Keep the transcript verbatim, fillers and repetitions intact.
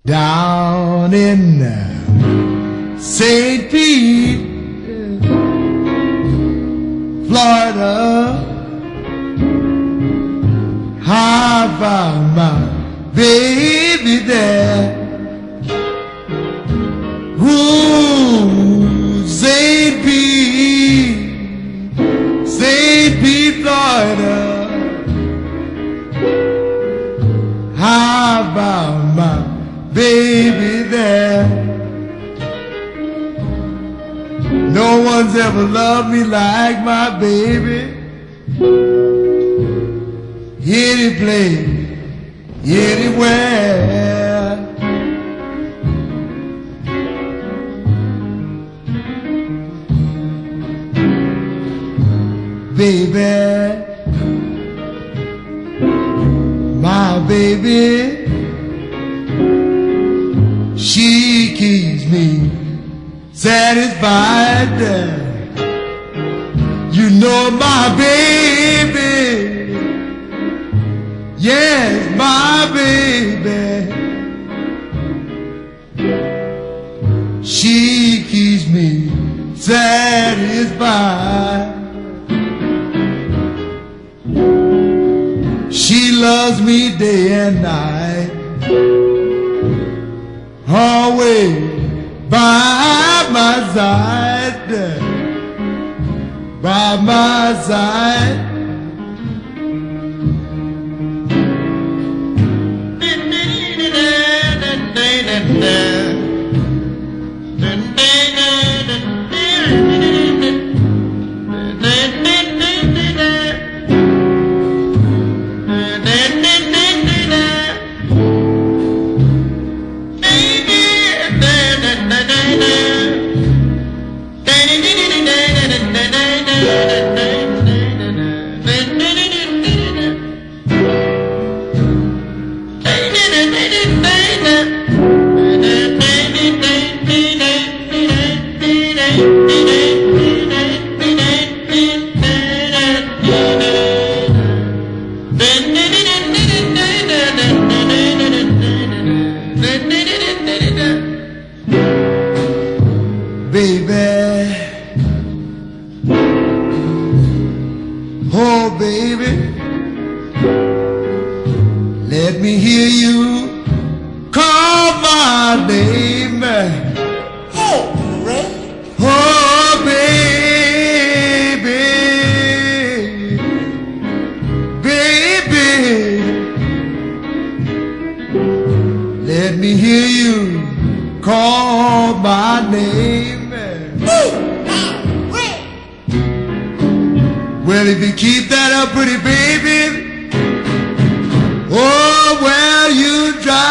down in Saint Pete, Florida. I found my baby there. Ooh, Saint Pete, Saint Pete, Florida. I found my baby there. No one's ever loved me like my baby. Any place, anywhere. Baby, my baby, she keeps me satisfied. You know my baby, yes, my baby, she keeps me satisfied. She loves me day and night, always by my side, by my side. Baby, oh baby, let me hear you call my name. Hey, Ray. Oh baby, baby, let me hear you call my name. Well, if you keep that up, pretty baby, oh, well, you drive